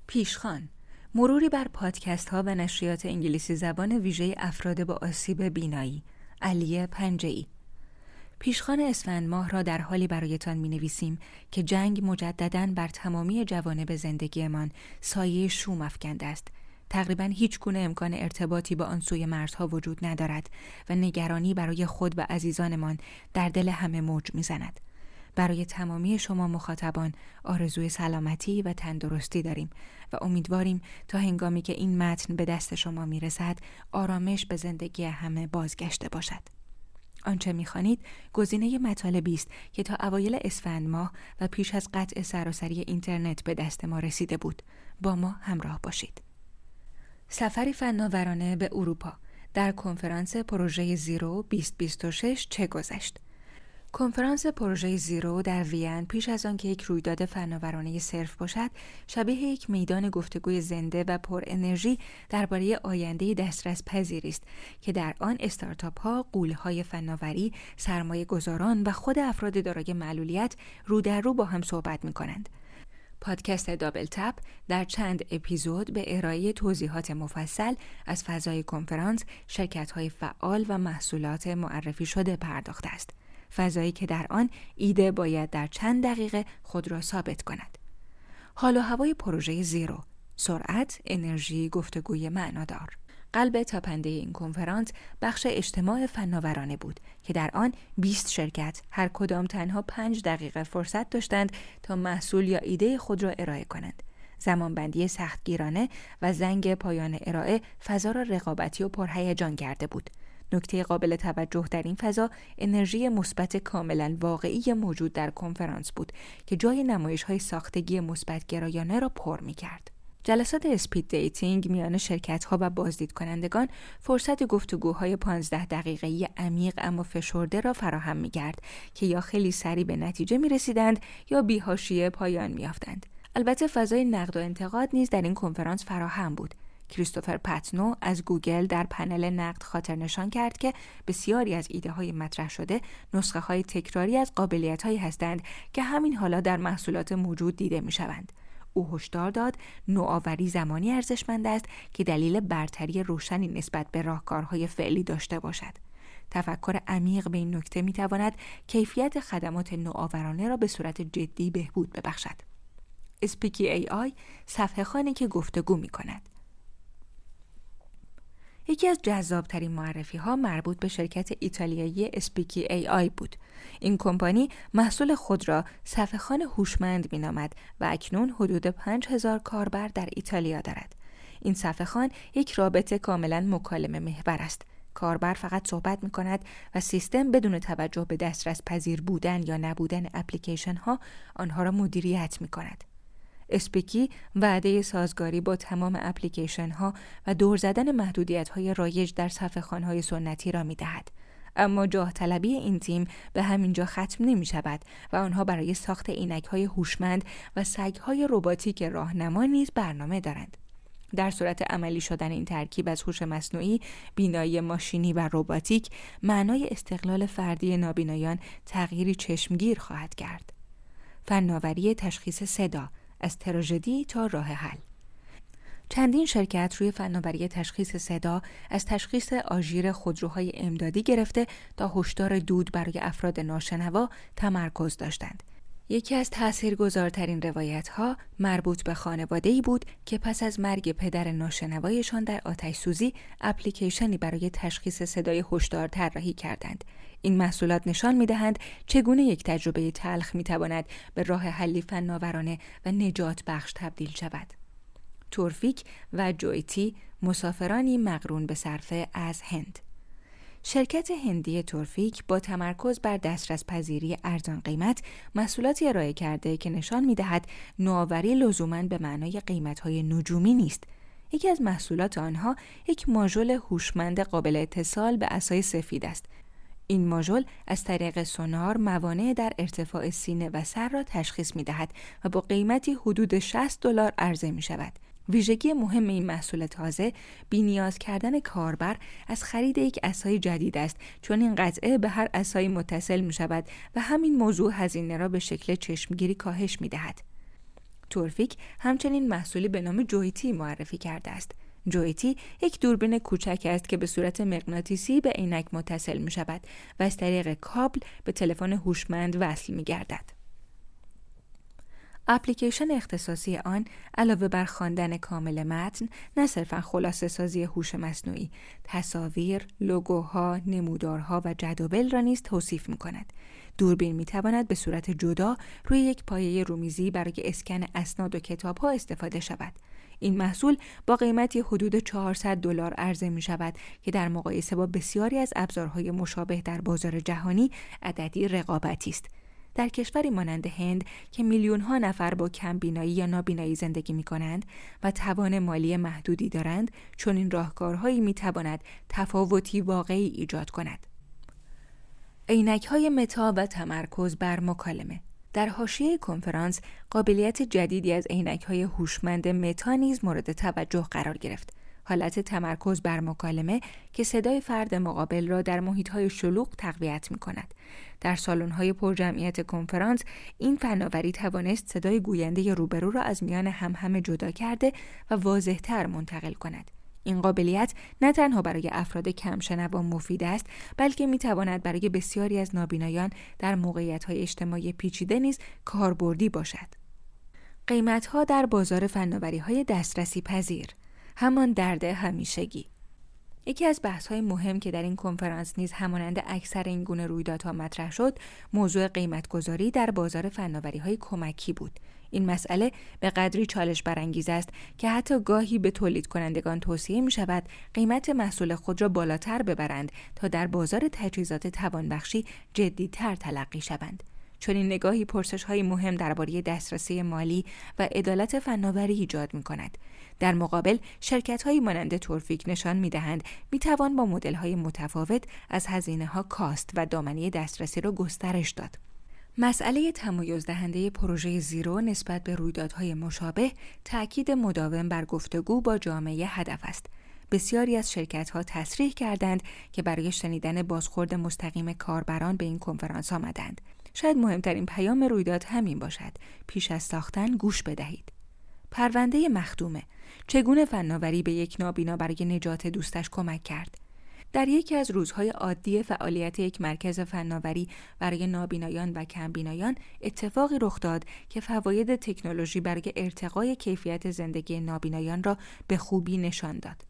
پیشخوان، مروری بر پادکست ها و نشریات انگلیسی زبان ویژه افراد با آسیب بینایی، علی پنجه‌ای. پیشخوان اسفند ماه را در حالی برایتان می نویسیم که جنگ مجدداً بر تمامی جوانب زندگیمان سایه شوم افکنده است. تقریباً هیچ گونه امکان ارتباطی با آن سوی مرزها وجود ندارد و نگرانی برای خود و عزیزانمان در دل همه موج می زند. برای تمامی شما مخاطبان آرزوی سلامتی و تندرستی داریم و امیدواریم تا هنگامی که این متن به دست شما می رسد آرامش به زندگی همه بازگشته باشد. آنچه می‌خوانید گزینه مطالبی است که تا اوایل اسفند ماه و پیش از قطع سراسری اینترنت به دست ما رسیده بود. با ما همراه باشید. سفری فناورانه به اروپا در کنفرانس پروژه زیرو 2026 چه گذشت؟ کنفرانس پروژه زیرو در وین پیش از آن که یک رویداد فناورانه صرف باشد، شبیه یک میدان گفتگوی زنده و پر انرژی درباره آینده دسترس پذیری است که در آن استارتاپ ها، غول‌های فناوری، سرمایه گذاران و خود افراد دارای معلولیت رو در رو با هم صحبت می کنند. پادکست دابل تپ در چند اپیزود به ارائه توضیحات مفصل از فضای کنفرانس، شرکت‌های فعال و محصولات معرفی شده پرداخته است. فضایی که در آن ایده باید در چند دقیقه خود را ثابت کند. حال و هوای پروژه زیرو، سرعت، انرژی، گفتگوی معنادار. قلب تاپنده این کنفرانس بخش اجتماع فناورانه بود که در آن 20 شرکت هر کدام تنها 5 دقیقه فرصت داشتند تا محصول یا ایده خود را ارائه کنند. زمانبندی سختگیرانه و زنگ پایان ارائه فضا را رقابتی و پرهیجان کرده بود. نکته قابل توجه در این فضا انرژی مثبت کاملا واقعی موجود در کنفرانس بود که جای نمایش‌های ساختگی مثبت گرایانه را پر می‌کرد. جلسات اسپید دیتینگ میان شرکت‌ها و بازدید کنندگان فرصت گفتگوهای 15 دقیقه‌ای عمیق اما فشرده را فراهم می‌کرد که یا خیلی سریع به نتیجه می‌رسیدند یا بی‌حاشیه پایان می‌یافتند. البته فضای نقد و انتقاد نیز در این کنفرانس فراهم بود. کریستوفر پتنو از گوگل در پنل نقد خاطر نشان کرد که بسیاری از ایده‌های مطرح شده نسخه‌های تکراری از قابلیت‌هایی هستند که همین حالا در محصولات موجود دیده می‌شوند. او هشدار داد نوآوری زمانی ارزشمند است که دلیل برتری روشنی نسبت به راهکارهای فعلی داشته باشد. تفکر عمیق به این نکته می‌تواند کیفیت خدمات نوآورانه را به صورت جدی بهبود ببخشد. اسپیکی ای آی صفحه‌خوانی که گفتگو می‌کند. یکی از جذابترین معرفی‌ها مربوط به شرکت ایتالیایی اسپیکی ای آی بود. این کمپانی محصول خود را صفحه‌خوان هوشمند می‌نامد و اکنون حدود 5000 کاربر در ایتالیا دارد. این صفحه‌خوان یک رابطه کاملاً مکالمه محور است. کاربر فقط صحبت می‌کند و سیستم بدون توجه به دسترس پذیر بودن یا نبودن اپلیکیشن‌ها آنها را مدیریت می‌کند. اسپیکی وعده سازگاری با تمام اپلیکیشن ها و دور زدن محدودیت های رایج در صفحه‌خوان های سنتی را می دهد. اما جاه طلبی این تیم به همین جا ختم نمی شود و آنها برای ساخت عینک های هوشمند و سگ های رباتیک راهنما نیز برنامه دارند. در صورت عملی شدن این ترکیب از هوش مصنوعی، بینایی ماشینی و رباتیک، معنای استقلال فردی نابینایان تغییری چشمگیر خواهد کرد. فناوری تشخیص صدا از تراژدی تا راه حل. چندین شرکت روی فناوری تشخیص صدا از تشخیص آژیر خودروهای امدادی گرفته تا هشدار دود برای افراد ناشنوا تمرکز داشتند. یکی از تاثیرگذارترین روایت‌ها مربوط به خانواده‌ای بود که پس از مرگ پدر ناشنوایشان در آتش‌سوزی اپلیکیشنی برای تشخیص صدای هشدار طراحی کردند. این محصولات نشان می‌دهند چگونه یک تجربه تلخ می‌تواند به راه حلی فناورانه و نجات بخش تبدیل شود. تورفیک و جویتی مسافرانی مقرون به صرفه از هند. شرکت هندی تورفیک با تمرکز بر دسترس پذیری ارزان قیمت محصولاتی ارائه کرده که نشان می‌دهد نوآوری لزوماً به معنای قیمت‌های نجومی نیست. یکی از محصولات آنها یک ماژول هوشمند قابل اتصال به عصای سفید است. این ماژول از طریق سونار موانع در ارتفاع سینه و سر را تشخیص می‌دهد و با قیمتی حدود $60 عرضه می‌شود. ویژگی مهم این محصول تازه بی‌نیاز کردن کاربر از خرید یک عصای جدید است، چون این قطعه به هر عصایی متصل می‌شود و همین موضوع هزینه را به شکل چشمگیری کاهش می‌دهد. تورفیک همچنین محصولی به نام جویتی معرفی کرده است. جویتی یک دوربین کوچک است که به صورت مغناطیسی به عینک متصل می شود و از طریق کابل به تلفن هوشمند وصل می گردد. اپلیکیشن اختصاصی آن علاوه بر خواندن کامل متن، نه صرفاً خلاصه سازی هوش مصنوعی، تصاویر، لوگوها، نمودارها و جداول را نیز توصیف می کند. دوربین می تواند به صورت جدا روی یک پایه رومیزی برای اسکن اسناد و کتاب‌ها استفاده شود. این محصول با قیمتی حدود $400 عرضه می شود که در مقایسه با بسیاری از ابزارهای مشابه در بازار جهانی عددی رقابتی است. در کشوری مانند هند که میلیون‌ها نفر با کمبینایی یا نابینایی زندگی می‌کنند و توان مالی محدودی دارند، چون این راهکارهایی می‌تواند تفاوتی واقعی ایجاد کند. عینک‌های متا و تمرکز بر مکالمه. در حاشیه کنفرانس قابلیت جدیدی از عینک‌های هوشمند متا نیز مورد توجه قرار گرفت. حالت تمرکز بر مکالمه که صدای فرد مقابل را در محیط‌های شلوغ تقویت می‌کند. در سالن‌های پرجمعیت کنفرانس این فناوری توانست صدای گوینده روبرو را از میان همهمه جدا کرده و واضح‌تر منتقل کند. این قابلیت نه تنها برای افراد کمشنوا مفید است، بلکه می‌تواند برای بسیاری از نابینایان در موقعیت‌های اجتماعی پیچیده نیز کاربردی باشد. قیمت‌ها در بازار فناوری‌های دسترسی پذیر، همان درد همیشگی. یکی از بحث‌های مهم که در این کنفرانس نیز همانند اکثر این گونه رویدادها مطرح شد، موضوع قیمت‌گذاری در بازار فناوری‌های کمکی بود. این مسئله به قدری چالش برانگیز است که حتی گاهی به تولید کنندگان توصیه می‌شود قیمت محصول خود را بالاتر ببرند تا در بازار تجهیزات توانبخشی جدی‌تر تلقی شوند. چون این نگاهی پرسش‌های مهم درباره دسترسی مالی و عدالت فناوری ایجاد می‌کند. در مقابل شرکت‌های مانند تورفیک نشان می‌دهند می‌توان با مدل‌های متفاوت از هزینه‌ها کاست و دامنه دسترسی را گسترش داد. مسئله تمایز دهنده پروژه زیرو نسبت به رویدادهای مشابه تأکید مداوم بر گفتگو با جامعه هدف است. بسیاری از شرکت‌ها تصریح کردند که برای شنیدن بازخورد مستقیم کاربران به این کنفرانس آمدند. شاید مهمترین پیام رویداد همین باشد: پیش از ساختن گوش بدهید. پرونده مخدومه. چگونه فناوری به یک نابینا برای نجات دوستش کمک کرد؟ در یکی از روزهای عادی فعالیت یک مرکز فناوری برای نابینایان و کمبینایان اتفاقی رخ داد که فواید تکنولوژی برای ارتقای کیفیت زندگی نابینایان را به خوبی نشان داد.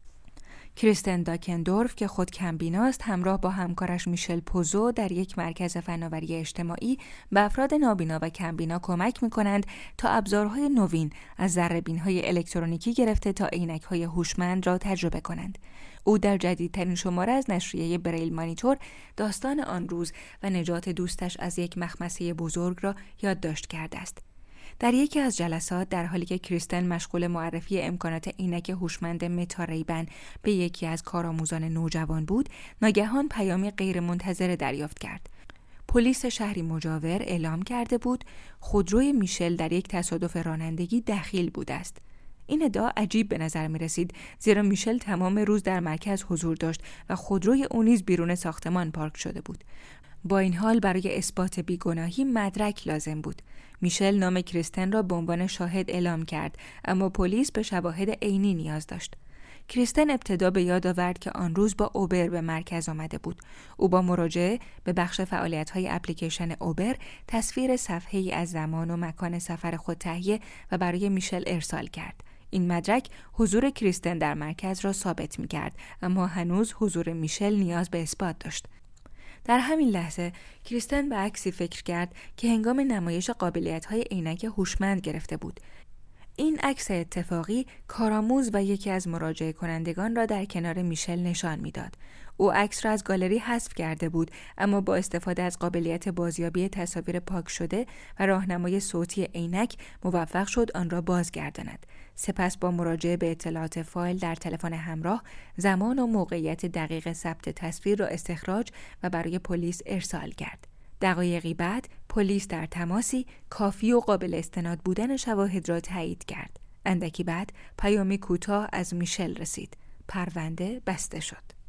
کریستن داکندورف که خود کمبیناست همراه با همکارش میشل پوزو در یک مرکز فناوری اجتماعی به افراد نابینا و کمبینا کمک می‌کنند تا ابزارهای نوین از ذره‌بین‌های الکترونیکی گرفته تا عینک‌های هوشمند را تجربه کنند. او در جدیدترین شماره از نشریه بریل مانیتور داستان آن روز و نجات دوستش از یک مخمصه بزرگ را یادداشت کرده است. در یکی از جلسات در حالی که کریستن مشغول معرفی امکانات عینک هوشمند متا ریبن به یکی از کارآموزان نوجوان بود، ناگهان پیامی غیرمنتظره دریافت کرد. پلیس شهری مجاور اعلام کرده بود خودروی میشل در یک تصادف رانندگی دخیل بوده است. این ادعا عجیب به نظر می رسید، زیرا میشل تمام روز در مرکز حضور داشت و خودروی او نیز بیرون ساختمان پارک شده بود. با این حال برای اثبات بیگناهی مدرک لازم بود. میشل نام کریستن را به عنوان شاهد اعلام کرد، اما پلیس به شواهد عینی نیاز داشت. کریستن ابتدا به یاد آورد که آن روز با اوبر به مرکز آمده بود. او با مراجعه به بخش فعالیت‌های اپلیکیشن اوبر تصویر صفحه‌ای از زمان و مکان سفر خود تهیه و برای میشل ارسال کرد. این مدرک حضور کریستن در مرکز را ثابت می‌کرد، اما هنوز حضور میشل نیاز به اثبات داشت. در همین لحظه کریستن به عکسی فکر کرد که هنگام نمایش قابلیت‌های عینک هوشمند گرفته بود. این عکس اتفاقی کارآموز و یکی از مراجعه کنندگان را در کنار میشل نشان میداد. او عکس را از گالری حذف کرده بود، اما با استفاده از قابلیت بازیابی تصاویر پاک شده و راهنمای صوتی عینک موفق شد آن را بازگرداند. سپس با مراجعه به اطلاعات فایل در تلفن همراه زمان و موقعیت دقیق ثبت تصویر را استخراج و برای پلیس ارسال کرد. دقایقی بعد پلیس در تماسی کافی و قابل استناد بودن شواهد را تایید کرد. اندکی بعد پیامی کوتاه از میشل رسید. پرونده بسته شد.